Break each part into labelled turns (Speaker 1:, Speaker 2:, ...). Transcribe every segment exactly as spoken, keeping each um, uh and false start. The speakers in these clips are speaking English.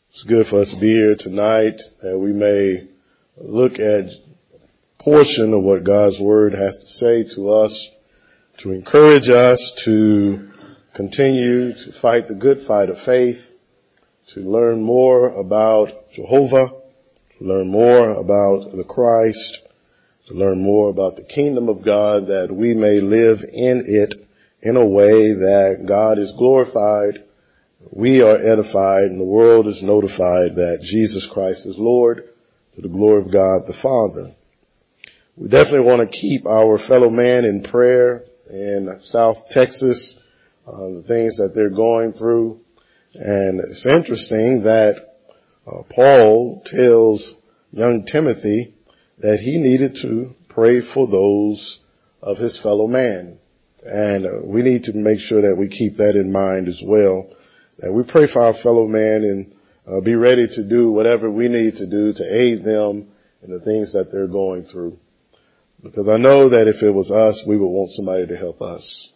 Speaker 1: It's good for us to be here tonight, that we may look at a portion of what God's Word has to say to us, to encourage us to continue to fight the good fight of faith, to learn more about Jehovah, to learn more about the Christ, to learn more about the kingdom of God, that we may live in it in a way that God is glorified, we are edified, and the world is notified that Jesus Christ is Lord, to the glory of God the Father. We definitely want to keep our fellow man in prayer in South Texas, uh, the things that they're going through. And it's interesting that uh, Paul tells young Timothy that he needed to pray for those of his fellow man. And uh, we need to make sure that we keep that in mind as well, that we pray for our fellow man and uh, be ready to do whatever we need to do to aid them in the things that they're going through. Because I know that if it was us, we would want somebody to help us.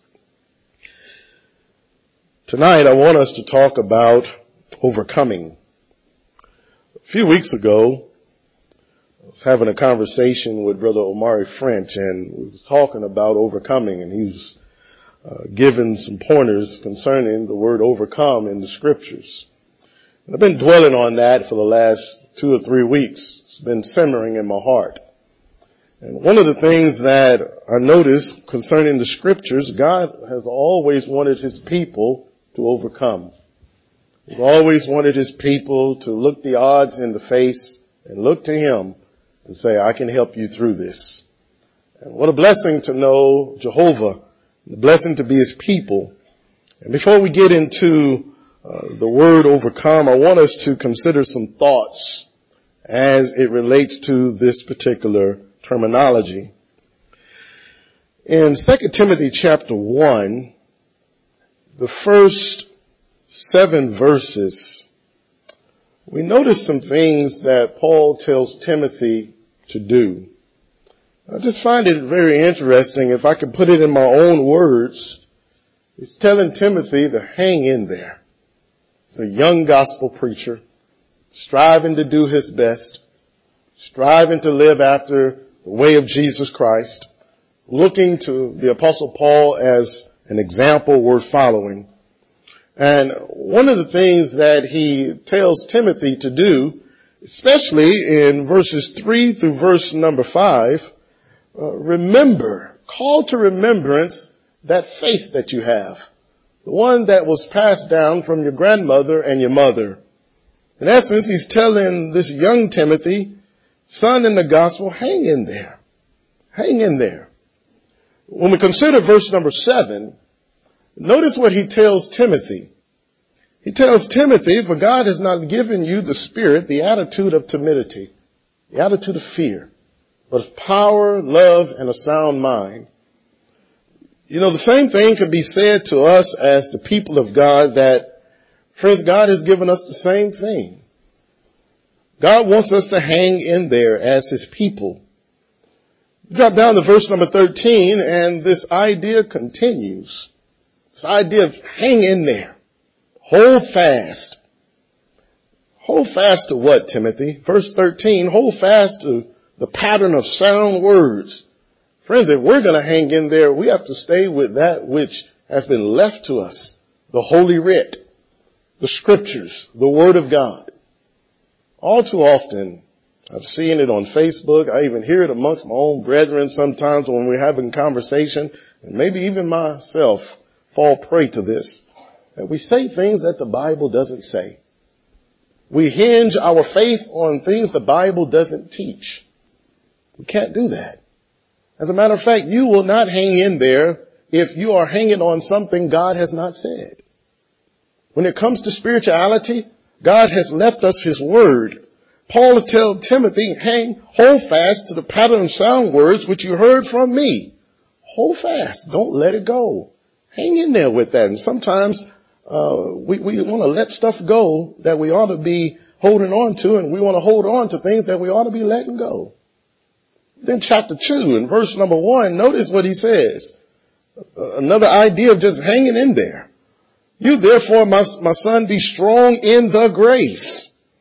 Speaker 1: Tonight, I want us to talk about overcoming. A few weeks ago, I was having a conversation with Brother Omari French, and we was talking about overcoming, and he was uh, giving some pointers concerning the word overcome in the scriptures. And I've been dwelling on that for the last two or three weeks. It's been simmering in my heart. And one of the things that I noticed concerning the scriptures, God has always wanted his people to overcome. He's always wanted his people to look the odds in the face and look to him and say, I can help you through this. And what a blessing to know Jehovah, a blessing to be his people. And before we get into uh, the word overcome, I want us to consider some thoughts as it relates to this particular terminology. In Second Timothy chapter one, the first seven verses, we notice some things that Paul tells Timothy to do. I just find it very interesting. If I could put it in my own words, he's telling Timothy to hang in there. He's a young gospel preacher, striving to do his best, striving to live after the way of Jesus Christ, looking to the Apostle Paul as an example worth following. And one of the things that he tells Timothy to do, especially in verses three through verse number five, uh, remember, call to remembrance that faith that you have, the one that was passed down from your grandmother and your mother. In essence, he's telling this young Timothy, son in the gospel, hang in there. Hang in there. When we consider verse number seven, notice what he tells Timothy. He tells Timothy, for God has not given you the spirit, the attitude of timidity, the attitude of fear, but of power, love, and a sound mind. You know, the same thing could be said to us as the people of God, that, friends, God has given us the same thing. God wants us to hang in there as his people. Drop down to verse number thirteen, and this idea continues. This idea of hang in there. Hold fast. Hold fast to what, Timothy? Verse thirteen, hold fast to the pattern of sound words. Friends, if we're going to hang in there, we have to stay with that which has been left to us. The Holy Writ, the Scriptures, the Word of God. All too often, I've seen it on Facebook. I even hear it amongst my own brethren sometimes when we're having conversation, and maybe even myself fall prey to this, that we say things that the Bible doesn't say. We hinge our faith on things the Bible doesn't teach. We can't do that. As a matter of fact, you will not hang in there if you are hanging on something God has not said. When it comes to spirituality, God has left us his word. Paul tells Timothy, hang, hold fast to the pattern of sound words which you heard from me. Hold fast. Don't let it go. Hang in there with that. And sometimes uh we, we want to let stuff go that we ought to be holding on to, and we want to hold on to things that we ought to be letting go. Then chapter two, in verse number one, notice what he says. Uh, another idea of just hanging in there. You therefore, my, my son, be strong in the grace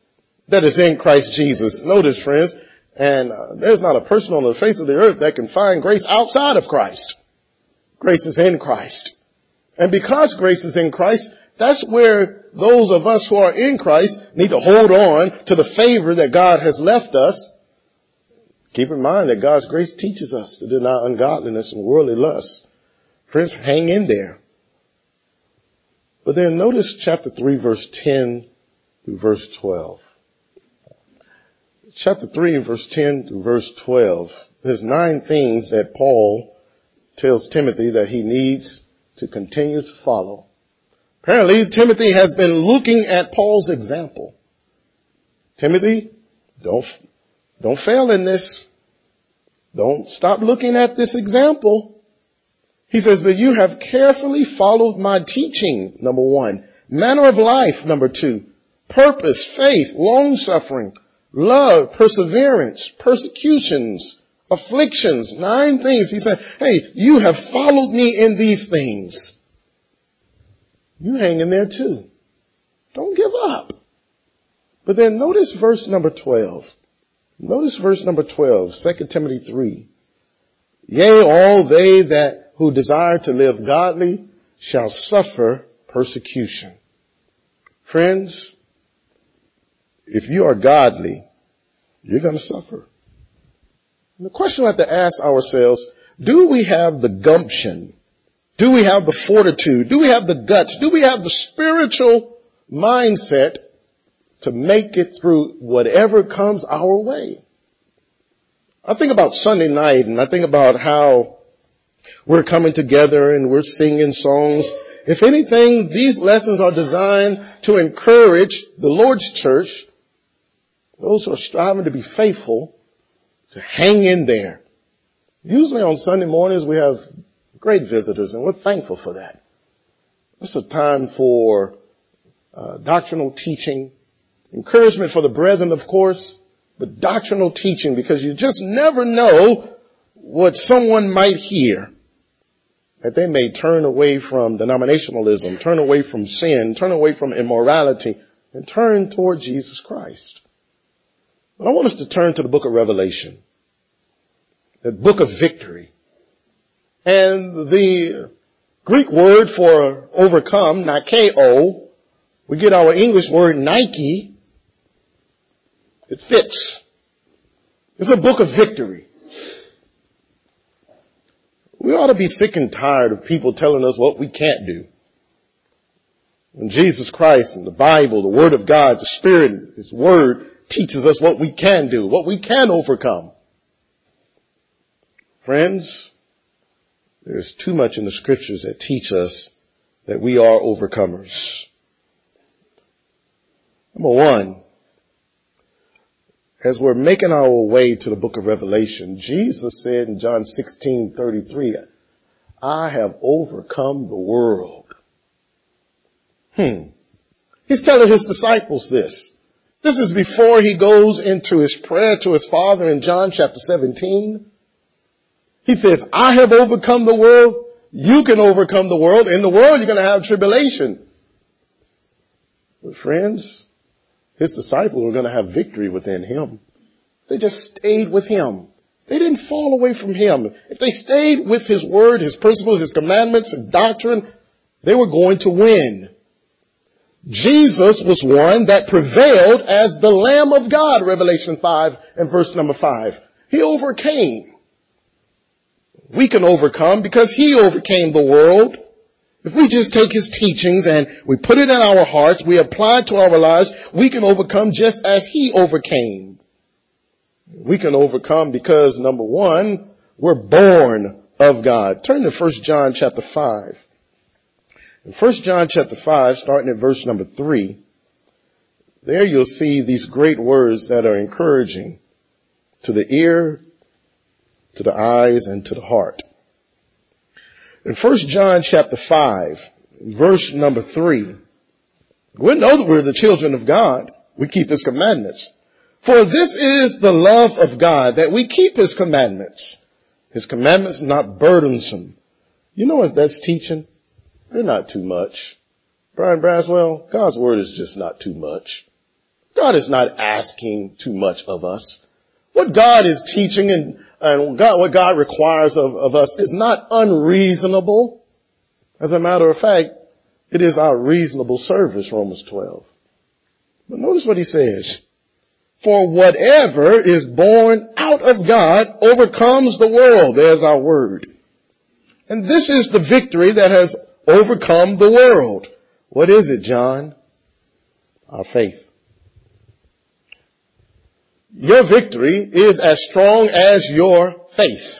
Speaker 1: that is in Christ Jesus. Notice, friends, and uh, there's not a person on the face of the earth that can find grace outside of Christ. Grace is in Christ. And because grace is in Christ, that's where those of us who are in Christ need to hold on to the favor that God has left us. Keep in mind that God's grace teaches us to deny ungodliness and worldly lusts. Friends, hang in there. But then notice chapter three, verse ten through verse twelve. Chapter three, verse ten through verse twelve. There's nine things that Paul tells Timothy that he needs to continue to follow. Apparently, Timothy has been looking at Paul's example. Timothy, don't, don't fail in this. Don't stop looking at this example. He says, but you have carefully followed my teaching, number one. Manner of life, number two. Purpose, faith, long-suffering, love, perseverance, persecutions, afflictions, nine things. He said, hey, you have followed me in these things. You hang in there too. Don't give up. But then notice verse number twelve. Notice verse number twelve, Second Timothy three. Yea, all they that who desire to live godly shall suffer persecution. Friends, if you are godly, you're going to suffer. And the question we have to ask ourselves, do we have the gumption? Do we have the fortitude? Do we have the guts? Do we have the spiritual mindset to make it through whatever comes our way? I think about Sunday night, and I think about how we're coming together and we're singing songs. If anything, these lessons are designed to encourage the Lord's church, those who are striving to be faithful, to hang in there. Usually on Sunday mornings we have great visitors, and we're thankful for that. It's a time for uh, doctrinal teaching, encouragement for the brethren, of course, but doctrinal teaching, because you just never know what someone might hear, that they may turn away from denominationalism, turn away from sin, turn away from immorality, and turn toward Jesus Christ. But I want us to turn to the book of Revelation, the book of victory. And the Greek word for overcome, Nikeo, we get our English word Nike. It fits. It's a book of victory. We ought to be sick and tired of people telling us what we can't do. When Jesus Christ and the Bible, the Word of God, the Spirit, His Word teaches us what we can do, what we can overcome. Friends, there's too much in the Scriptures that teach us that we are overcomers. Number one, as we're making our way to the book of Revelation, Jesus said in John sixteen thirty-three, I have overcome the world. Hmm. He's telling his disciples this. This is before he goes into his prayer to his Father in John chapter seventeen. He says, I have overcome the world. You can overcome the world. In the world, you're going to have tribulation. But friends, his disciples were going to have victory within him. They just stayed with him. They didn't fall away from him. If they stayed with his word, his principles, his commandments, and doctrine, they were going to win. Jesus was one that prevailed as the Lamb of God, Revelation five and verse number five. He overcame. We can overcome because he overcame the world. If we just take his teachings and we put it in our hearts, we apply it to our lives, we can overcome just as he overcame. We can overcome because, number one, we're born of God. Turn to First John chapter five. In First John chapter five, starting at verse number three, there you'll see these great words that are encouraging to the ear, to the eyes, and to the heart. In First John chapter five, verse number three, we know that we're the children of God. We keep his commandments. For this is the love of God, that we keep his commandments. His commandments are not burdensome. You know what that's teaching? They're not too much. Brian Braswell, God's word is just not too much. God is not asking too much of us. What God is teaching and, and God, what God requires of, of us is not unreasonable. As a matter of fact, it is our reasonable service, Romans twelve. But notice what he says. For whatever is born out of God overcomes the world. There's our word. And this is the victory that has overcome the world. What is it, John? Our faith. Your victory is as strong as your faith.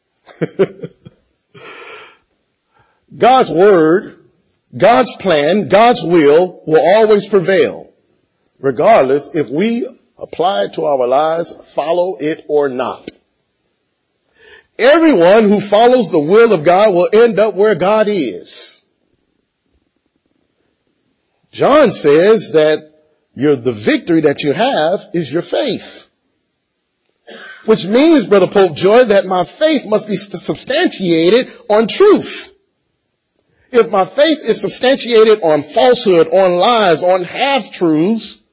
Speaker 1: God's word, God's plan, God's will will always prevail, regardless if we apply it to our lives, follow it or not. Everyone who follows the will of God will end up where God is. John says that you're, the victory that you have is your faith. Which means, Brother Pope Joy, that my faith must be substantiated on truth. If my faith is substantiated on falsehood, on lies, on half-truths,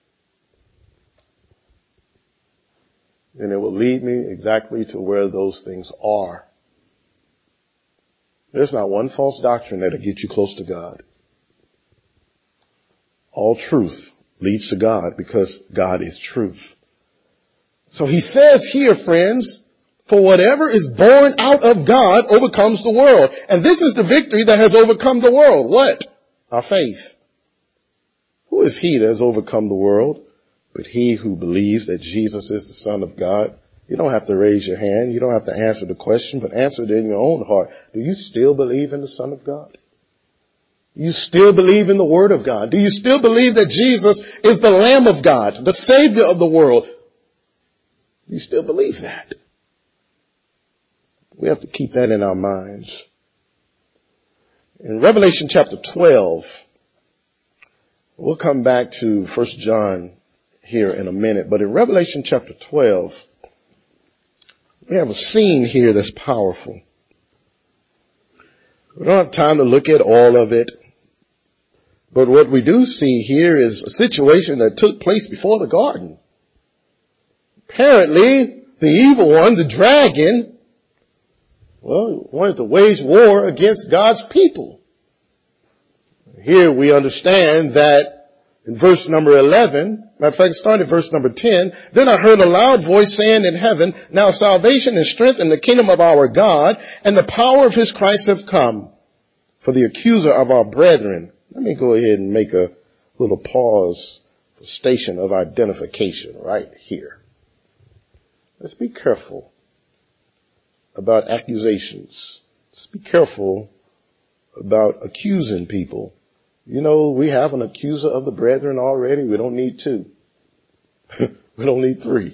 Speaker 1: then it will lead me exactly to where those things are. There's not one false doctrine that'll get you close to God. All truth leads to God because God is truth. So he says here, friends, for whatever is born out of God overcomes the world. And this is the victory that has overcome the world. What? Our faith. Who is he that has overcome the world? But he who believes that Jesus is the Son of God. You don't have to raise your hand. You don't have to answer the question, but answer it in your own heart. Do you still believe in the Son of God? Do you still believe in the Word of God? Do you still believe that Jesus is the Lamb of God, the Savior of the world? Do you still believe that? We have to keep that in our minds. In Revelation chapter twelve, we'll come back to First John here in a minute, but in Revelation chapter twelve, we have a scene here that's powerful. We don't have time to look at all of it, but what we do see here is a situation that took place before the garden. Apparently, the evil one, the dragon, well, wanted to wage war against God's people. Here we understand that in verse number eleven, matter of fact, starting at verse number ten, then I heard a loud voice saying in heaven, now salvation and strength in the kingdom of our God and the power of his Christ have come. For the accuser of our brethren. Let me go ahead and make a little pause, a station of identification right here. Let's be careful about accusations. Let's be careful about accusing people. You know, we have an accuser of the brethren already. We don't need two. We don't need three.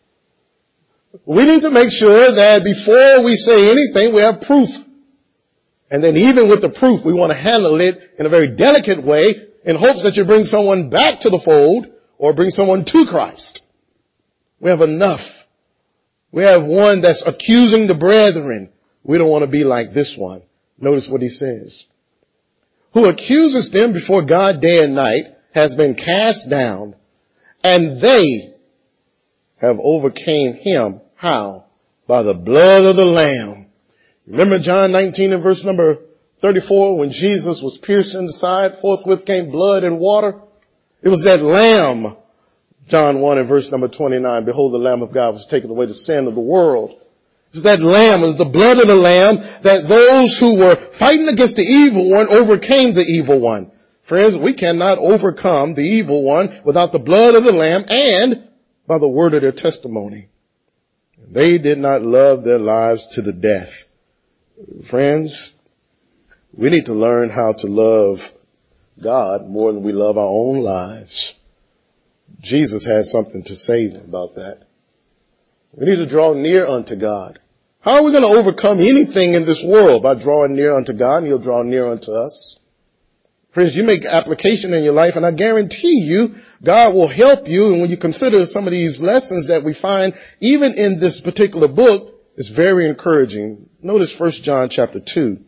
Speaker 1: We need to make sure that before we say anything, we have proof. And then even with the proof, we want to handle it in a very delicate way in hopes that you bring someone back to the fold or bring someone to Christ. We have enough. We have one that's accusing the brethren. We don't want to be like this one. Notice what he says. Who accuses them before God day and night has been cast down, and they have overcame him. How? By the blood of the Lamb. Remember John nineteen and verse number thirty-four, when Jesus was pierced in the side, forthwith came blood and water. It was that Lamb. John one and verse number twenty-nine, behold, the Lamb of God was taken away the sin of the world. It was that Lamb, it was the blood of the Lamb, that those who were fighting against the evil one overcame the evil one. Friends, we cannot overcome the evil one without the blood of the Lamb and by the word of their testimony. They did not love their lives to the death. Friends, we need to learn how to love God more than we love our own lives. Jesus has something to say about that. We need to draw near unto God. How are we going to overcome anything in this world? By drawing near unto God, and he'll draw near unto us. Friends, you make application in your life, and I guarantee you, God will help you. And when you consider some of these lessons that we find, even in this particular book, it's very encouraging. Notice First John chapter two.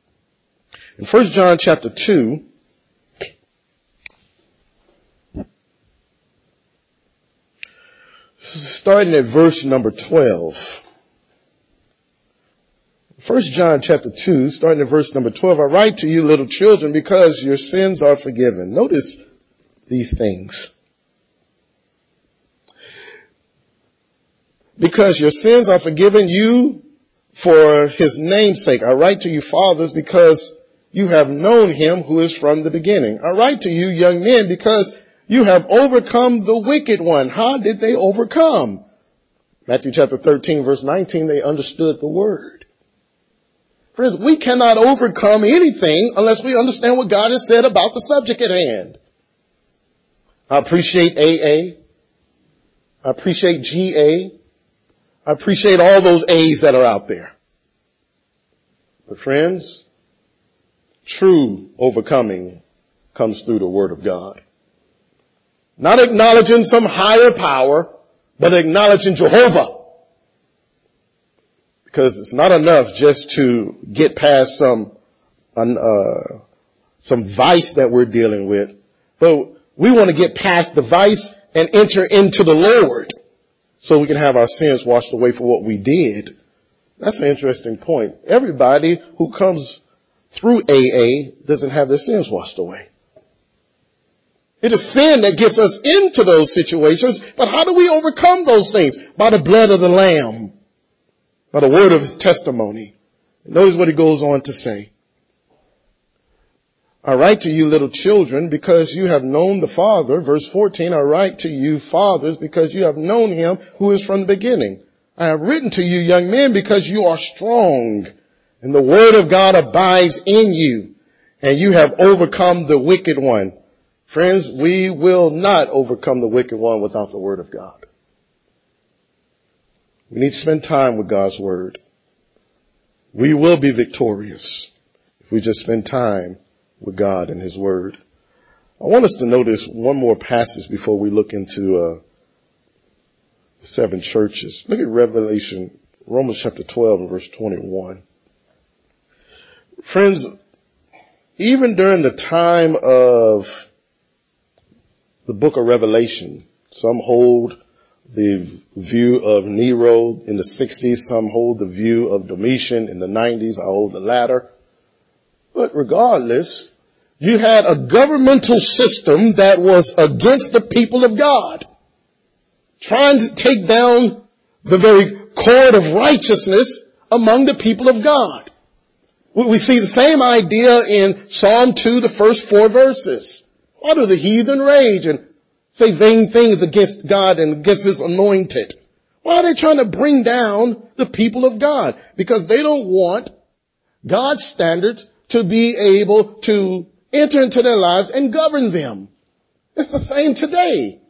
Speaker 1: In First John chapter two, starting at verse number twelve. First John chapter two, starting at verse number twelve. I write to you, little children, because your sins are forgiven. Notice these things. Because your sins are forgiven you for his name's sake. I write to you, fathers, because you have known him who is from the beginning. I write to you, young men, because you have overcome the wicked one. How did they overcome? Matthew chapter thirteen, verse nineteen, they understood the word. Friends, we cannot overcome anything unless we understand what God has said about the subject at hand. I appreciate A A. I appreciate G A. I appreciate all those A's that are out there. But friends, true overcoming comes through the Word of God. Not acknowledging some higher power, but acknowledging Jehovah. Because it's not enough just to get past some, uh, some vice that we're dealing with, but we want to get past the vice and enter into the Lord so we can have our sins washed away for what we did. That's an interesting point. Everybody who comes through A A doesn't have their sins washed away. It is sin that gets us into those situations, but how do we overcome those things? By the blood of the Lamb, by the word of his testimony. Notice what he goes on to say. I write to you, little children, because you have known the Father. Verse fourteen, I write to you, fathers, because you have known him who is from the beginning. I have written to you, young men, because you are strong, and the word of God abides in you, and you have overcome the wicked one. Friends, we will not overcome the wicked one without the word of God. We need to spend time with God's word. We will be victorious if we just spend time with God and his word. I want us to notice one more passage before we look into uh, the seven churches. Look at Revelation, Romans chapter twelve and verse twenty-one. Friends, even during the time of the book of Revelation, some hold the view of Nero in the sixties, some hold the view of Domitian in the nineties, I hold the latter. But regardless, you had a governmental system that was against the people of God, trying to take down the very cord of righteousness among the people of God. We see the same idea in Psalm two, the first four verses. Why do the heathen rage and say vain things against God and against his anointed? Why are they trying to bring down the people of God? Because they don't want God's standards to be able to enter into their lives and govern them. It's the same today.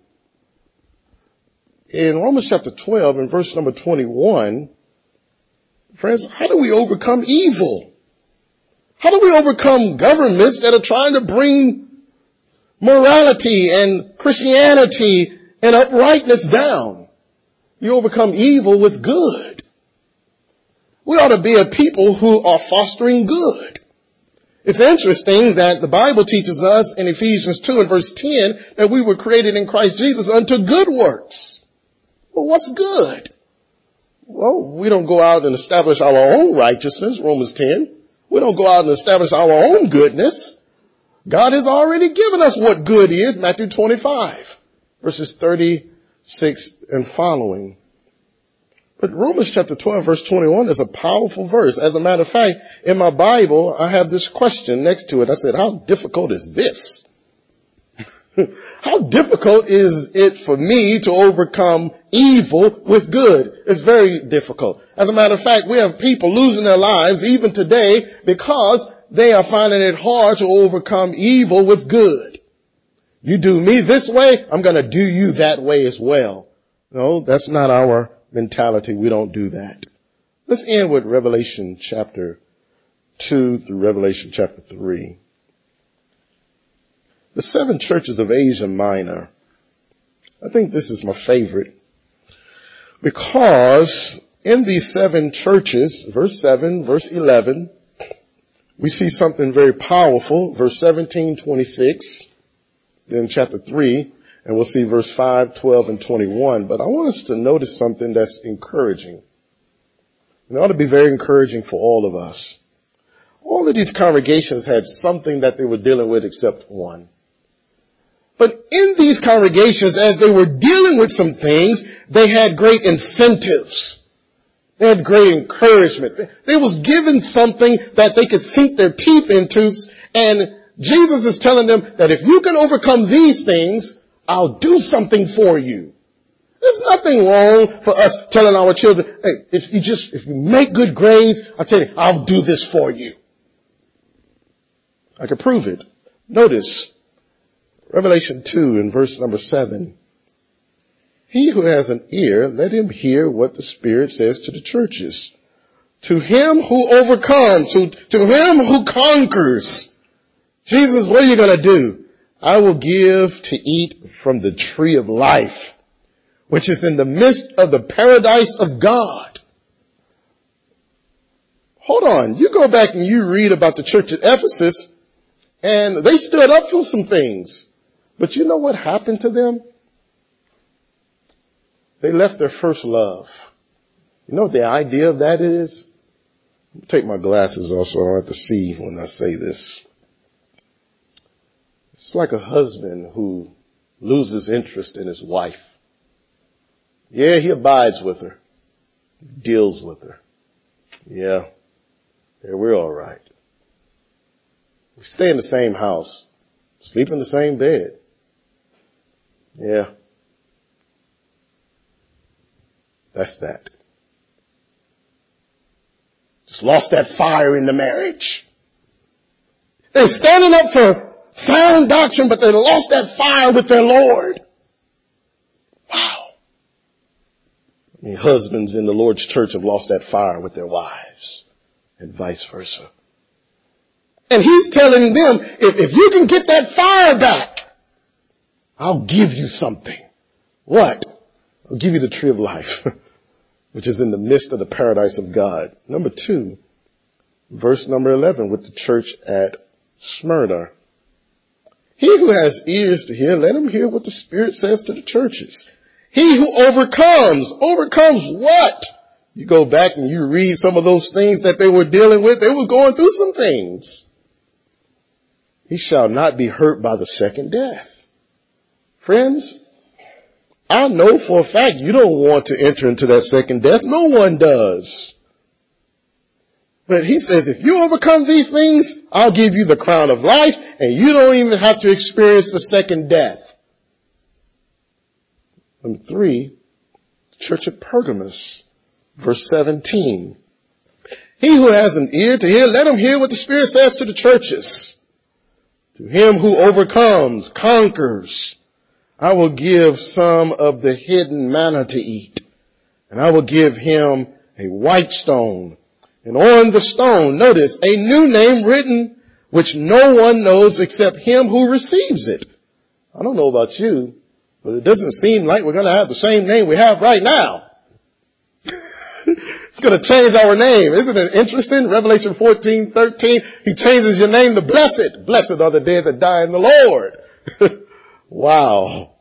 Speaker 1: In Romans chapter twelve and verse number twenty-one, friends, how do we overcome evil? How do we overcome governments that are trying to bring morality and Christianity and uprightness down? You overcome evil with good. We ought to be a people who are fostering good. It's interesting that the Bible teaches us in Ephesians two and verse ten that we were created in Christ Jesus unto good works. Well, what's good? Well, we don't go out and establish our own righteousness, Romans ten. We don't go out and establish our own goodness. God has already given us what good is, Matthew twenty-five, verses thirty-six and following. But Romans chapter twelve, verse twenty-one is a powerful verse. As a matter of fact, in my Bible, I have this question next to it. I said, how difficult is this? How difficult is it for me to overcome evil with good? It's very difficult. As a matter of fact, we have people losing their lives even today because they are finding it hard to overcome evil with good. You do me this way, I'm going to do you that way as well. No, that's not our mentality. We don't do that. Let's end with Revelation chapter two through Revelation chapter three. The seven churches of Asia Minor. I think this is my favorite because in these seven churches, verse seven, verse eleven, we see something very powerful. Verse seventeen, twenty-six, then chapter three, And we'll see verse five, twelve, and twenty-one. But I want us to notice something that's encouraging. It ought to be very encouraging for all of us. All of these congregations had something that they were dealing with except one. But in these congregations, as they were dealing with some things, they had great incentives. They had great encouragement. They was given something that they could sink their teeth into. And Jesus is telling them that if you can overcome these things, I'll do something for you. There's nothing wrong for us telling our children, hey, if you just, if you make good grades, I'll tell you, I'll do this for you. I can prove it. Notice Revelation two and verse number seven. He who has an ear, let him hear what the Spirit says to the churches. To him who overcomes, who, to him who conquers. Jesus, what are you going to do? I will give to eat from the tree of life, which is in the midst of the paradise of God. Hold on. You go back and you read about the church at Ephesus, and they stood up for some things. But you know what happened to them? They left their first love. You know what the idea of that is? Take my glasses off so I don't have to see when I say this. It's like a husband who loses interest in his wife. Yeah, he abides with her, deals with her. Yeah, yeah, we're all right. We stay in the same house, sleep in the same bed. Yeah, that's that. Just lost that fire in the marriage. They're standing up for sound doctrine, but they lost that fire with their Lord. Wow. I mean, husbands in the Lord's church have lost that fire with their wives and vice versa. And he's telling them, if, if you can get that fire back, I'll give you something. What? I'll give you the tree of life, which is in the midst of the paradise of God. Number two, verse number eleven with the church at Smyrna. He who has ears to hear, let him hear what the Spirit says to the churches. He who overcomes, overcomes what? You go back and you read some of those things that they were dealing with. They were going through some things. He shall not be hurt by the second death. Friends, I know for a fact you don't want to enter into that second death. No one does. But he says, if you overcome these things, I'll give you the crown of life, and you don't even have to experience the second death. Number three, church at Pergamos, verse seventeen. He who has an ear to hear, let him hear what the Spirit says to the churches. To him who overcomes, conquers, I will give some of the hidden manna to eat, and I will give him a white stone. And on the stone, notice, a new name written, which no one knows except him who receives it. I don't know about you, but it doesn't seem like we're going to have the same name we have right now. It's going to change our name. Isn't it interesting? Revelation fourteen thirteen, he changes your name to blessed. Blessed are the dead that die in the Lord. Wow.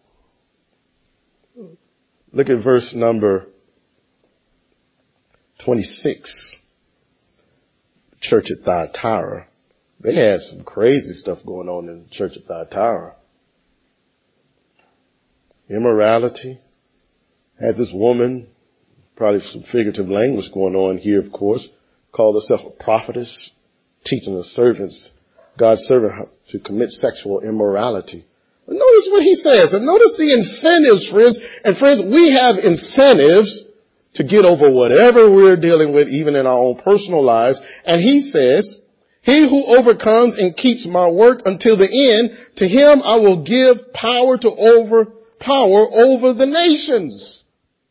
Speaker 1: Look at verse number twenty-six. Church at Thyatira. They had some crazy stuff going on in the church at Thyatira. Immorality. Had this woman, probably some figurative language going on here, of course, called herself a prophetess, teaching the servants, God's servant, to commit sexual immorality. But notice what he says, and notice the incentives, friends. And friends, we have incentives to get over whatever we're dealing with, even in our own personal lives. And he says, he who overcomes and keeps my work until the end, to him I will give power to overpower over the nations.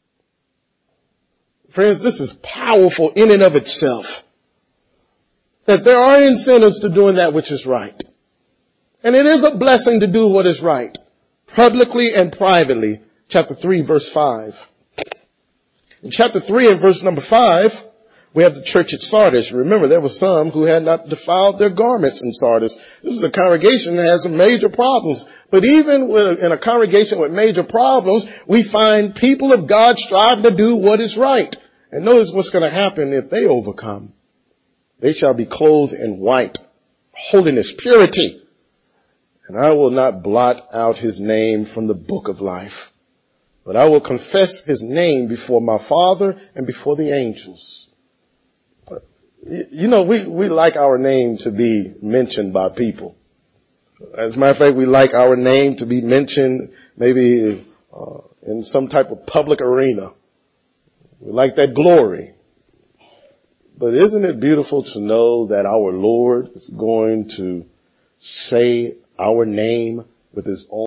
Speaker 1: Friends, this is powerful in and of itself. That there are incentives to doing that which is right. And it is a blessing to do what is right, publicly and privately. Chapter three, verse five. In chapter three and verse number five, We have the church at Sardis. Remember, there were some who had not defiled their garments in Sardis. This is a congregation that has some major problems. But even with, in a congregation with major problems, we find people of God striving to do what is right. And notice what's going to happen if they overcome. They shall be clothed in white, holiness, purity. And I will not blot out his name from the book of life, but I will confess his name before my Father and before the angels. You know, we, we like our name to be mentioned by people. As a matter of fact, we like our name to be mentioned maybe uh, in some type of public arena. We like that glory. But isn't it beautiful to know that our Lord is going to say our name with his own